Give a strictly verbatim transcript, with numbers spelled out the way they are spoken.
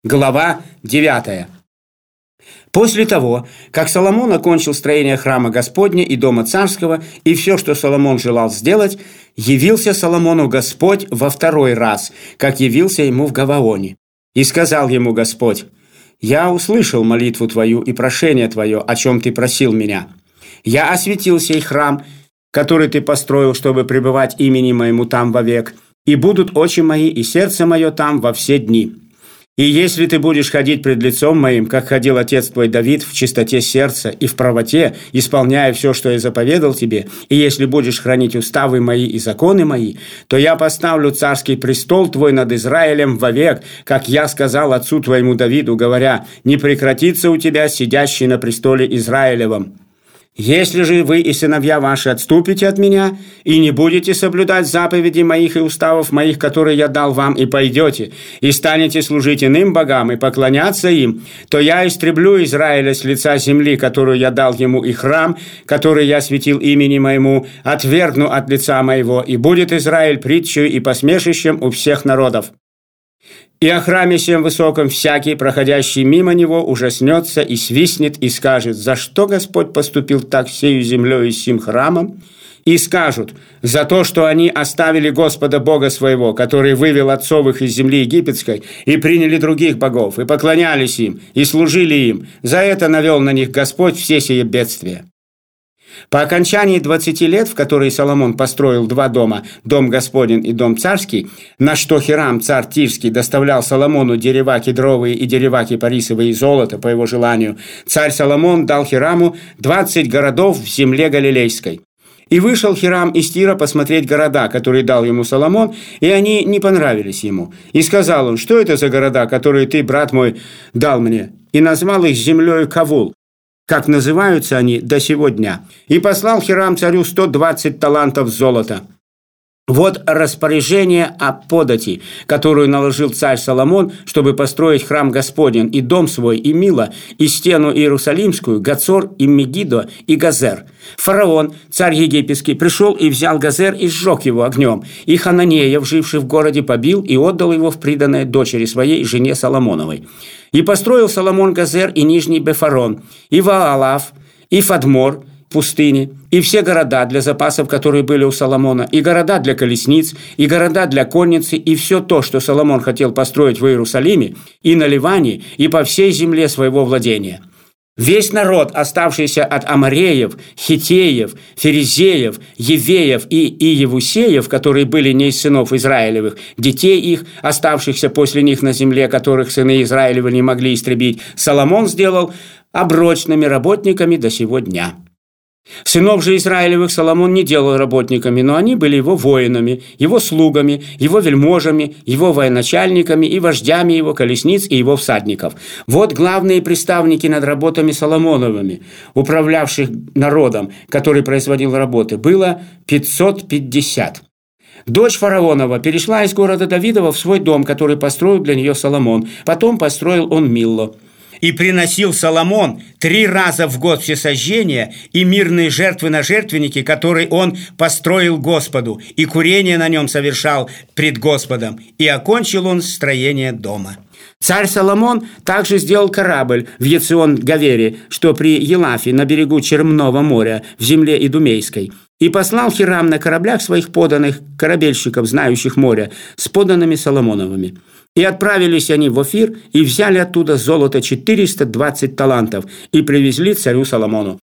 Глава девятая. После того, как Соломон окончил строение храма Господня и дома царского, и все, что Соломон желал сделать, явился Соломону Господь во второй раз, как явился ему в Гаваоне. И сказал ему Господь: «Я услышал молитву твою и прошение твое, о чем ты просил меня. Я осветил сей храм, который ты построил, чтобы пребывать имени моему там вовек, и будут очи мои и сердце мое там во все дни. И если ты будешь ходить пред лицом моим, как ходил отец твой Давид, в чистоте сердца и в правоте, исполняя все, что я заповедал тебе, и если будешь хранить уставы мои и законы мои, то я поставлю царский престол твой над Израилем вовек, как я сказал отцу твоему Давиду, говоря: не прекратится у тебя сидящий на престоле Израилевом. Если же вы и сыновья ваши отступите от меня и не будете соблюдать заповеди моих и уставов моих, которые я дал вам, и пойдете, и станете служить иным богам и поклоняться им, то я истреблю Израиля с лица земли, которую я дал ему, и храм, который я светил имени моему, отвергну от лица моего, и будет Израиль притчей и посмешищем у всех народов. И о храме сем высоком всякий, проходящий мимо него, ужаснется и свистнет, и скажет: за что Господь поступил так сею землей и сим храмом? И скажут: за то, что они оставили Господа Бога своего, который вывел отцов их из земли египетской, и приняли других богов, и поклонялись им, и служили им. За это навел на них Господь все сие бедствия. По окончании двадцати лет, в которые Соломон построил два дома, дом Господень и дом царский, на что Хирам, царь Тирский, доставлял Соломону дерева кедровые и дерева кипарисовые и золото по его желанию, царь Соломон дал Хираму двадцать городов в земле Галилейской. И вышел Хирам из Тира посмотреть города, которые дал ему Соломон, и они не понравились ему. И сказал он: что это за города, которые ты, брат мой, дал мне? И назвал их землею Кавул, как называются они до сего дня. И послал Хирам царю сто двадцать талантов золота. Вот распоряжение о подати, которую наложил царь Соломон, чтобы построить храм Господень и дом свой, и Мила, и стену Иерусалимскую, Гацор, и Мегидо, и Газер. Фараон, царь египетский, пришел и взял Газер и сжег его огнем. И Хананеев, живший в городе, побил и отдал его в приданое дочери своей, жене Соломоновой. И построил Соломон Газер и Нижний Бефарон, и Ваалав, и Фадмор, пустыни, и все города для запасов, которые были у Соломона, и города для колесниц, и города для конницы, и все то, что Соломон хотел построить в Иерусалиме, и на Ливане, и по всей земле своего владения. Весь народ, оставшийся от Амореев, Хиттеев, Ферезеев, Евеев и Иевусеев, которые были не из сынов Израилевых, детей их, оставшихся после них на земле, которых сыны Израилевы не могли истребить, Соломон сделал оброчными работниками до сего дня. Сынов же Израилевых Соломон не делал работниками, но они были его воинами, его слугами, его вельможами, его военачальниками и вождями его колесниц и его всадников. Вот главные приставники над работами Соломоновыми, управлявших народом, который производил работы, было пятьсот пятьдесят. Дочь фараонова перешла из города Давидова в свой дом, который построил для нее Соломон. Потом построил он Милло. И приносил Соломон три раза в год всесожжения и мирные жертвы на жертвеннике, который он построил Господу, и курение на нем совершал пред Господом. И окончил он строение дома. Царь Соломон также сделал корабль в Ецион-Гавере, что при Елафе на берегу Чермного моря в земле Идумейской. И послал Хирам на кораблях своих поданных корабельщиков, знающих море, с поданными Соломоновыми. И отправились они в Офир, и взяли оттуда золото четыреста двадцать талантов, и привезли царю Соломону.